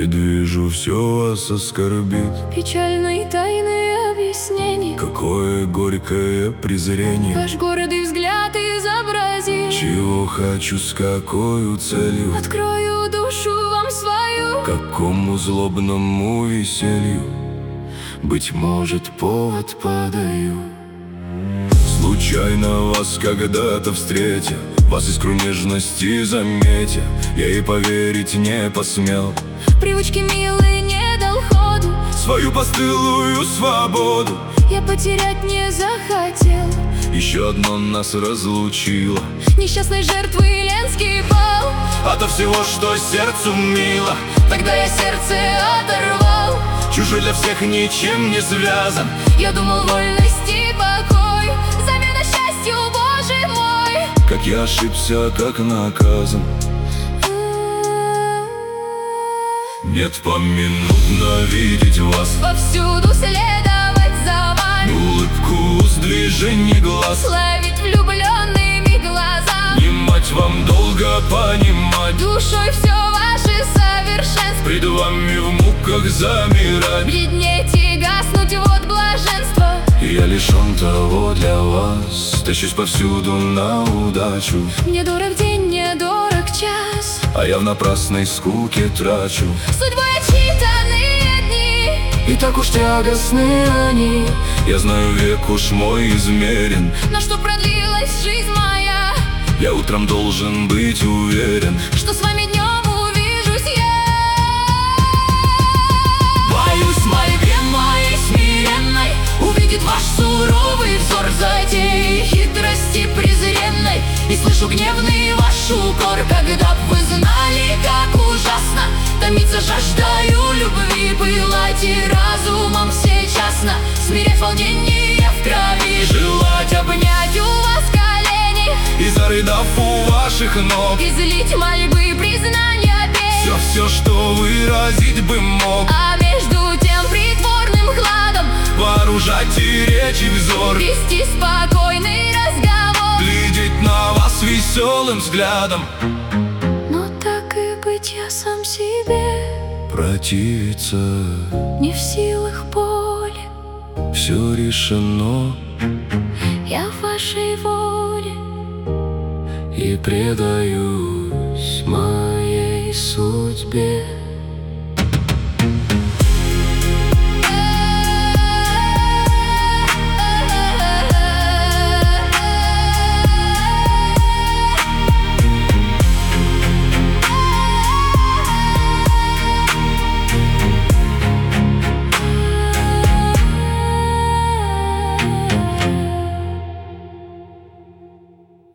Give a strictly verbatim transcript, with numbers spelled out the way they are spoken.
Предвижу, все вас оскорбит. Печальные тайные объяснения. Какое горькое презрение. Ваш гордый взгляд изобразил. Чего хочу, с какой целью. Открою душу вам свою. Какому злобному веселью. Быть может, повод подаю. Случайно вас когда-то встретя, вас искру нежности заметя, я и поверить не посмел. Привычки милые не дал ходу. Свою постылую свободу Я потерять не захотел. еще одно нас разлучило. Несчастной жертвы Ленский пал. Ото всего, что сердцу мило. Тогда я сердце оторвал. Чужой для всех ничем не связан. Я думал, вольность и покой замена счастью, Боже мой. Как я ошибся, как наказан. Нет, поминутно видеть вас, Повсюду следовать за вами, улыбку с движения глаз, ловить влюбленными глазами, внимать вам долго понимать, душой все ваше совершенство, пред вами в муках замирать. бледнеть и гаснуть, вот блаженство. И я лишен того для вас, тащусь повсюду на удачу. Мне дорог день, мне дорог час, А я в напрасной скуке трачу. судьбой отчитанные дни. И так уж тягостны они. Я знаю, век уж мой измерен, На что продлилась жизнь моя, я утром должен быть уверен, что с вами днем увижусь я. боюсь Мольбе моей смиренной увидит ваш суровый взор, затеи хитрости презренной, и слышу гневный ваш укор. Когда б вы знали, как ужасно томиться жаждаю любви, пылать и разумом всечасно, смирять волнение в крови, желать обнять у вас колени и зарыдав у ваших ног излить мольбы, признания петь. все, все, что выразить бы мог. А между тем притворным хладом Вооружать и речь и взор, вести спокойный разговор. глядеть на вас веселым взглядом. Но так и быть, я сам себе Противиться не в силах боли. все решено, Я вашей воле и предаюсь моей судьбе.